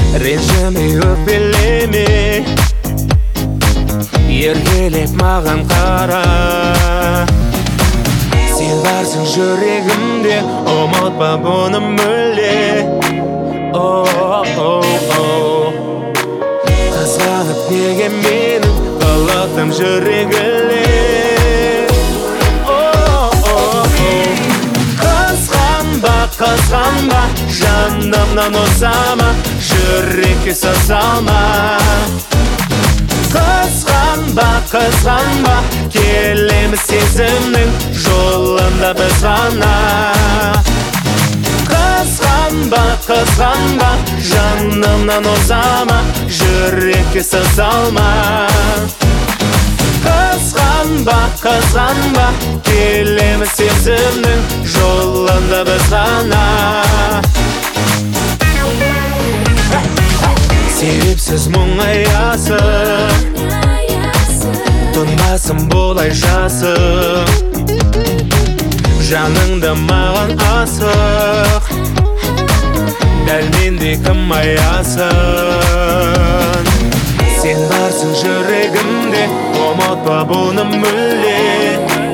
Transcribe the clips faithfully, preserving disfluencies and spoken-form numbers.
Ренжіме өкпелеме, еркелеп маған қара. Сен барсың жүрегімде, ұмытпа бұны мүлде. Қызғанып неге менің қалаттым жүрегіле. Қызғанба, қызғанба, жанымнан озама, жүрекке сазалма. Қызғанба, қызғанба, келеміз сезімнің жолында біз ғана. Қызғанба, қызғанба, жанымнан озама, жүрекке сазалма. Қызғанба, қызғанба, келеміз сезімнің жолында біз ғана. Себепсіз мұңаясың, тұнбасын болай жасың. Жаныңды маған асық, дәл мендей кім аясың. Сен барсың жүрегімде, ұмытпа бұны мүлде.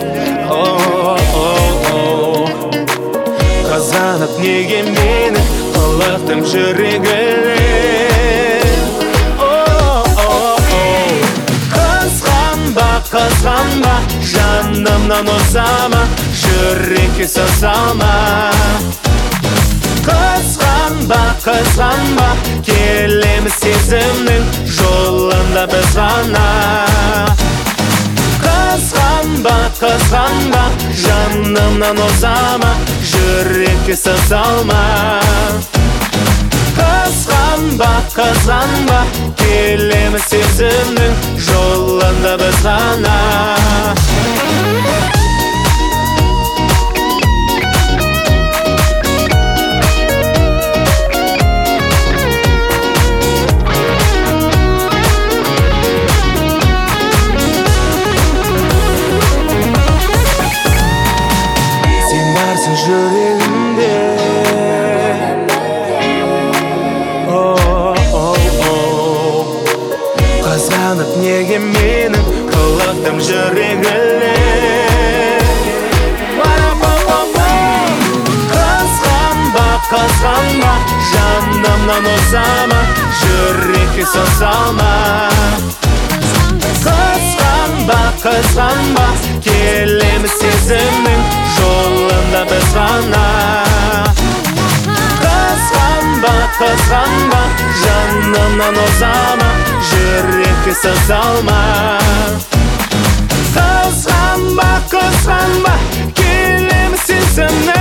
Қызғанып неге мені ылықтым жүрегіле. Қызғанба, жанымнан озама, жүрекке сазалма. Қызғанба, қызғанба, келеміз сезімнің жолында біз ғана. Қызғанба, қызғанба, жанымнан озама, жүрекке сазалма. Қызғанба, қызғанба, келеміз сезімнің жолында біз ғана. Сен барсың жүрегімде, қызғанып неге менің қылықтым жүрегіле. Қызғанба, қызғанба, жанымнан озама, жүрекке сазалма. Қызғанба, қызғанба, келеміз сезімнің жолында біз ғана. Қызғанба, қызғанба, жанымнан озама, жүрекке сазалма. Қызғанба, қызғанба, келеміз сезімнің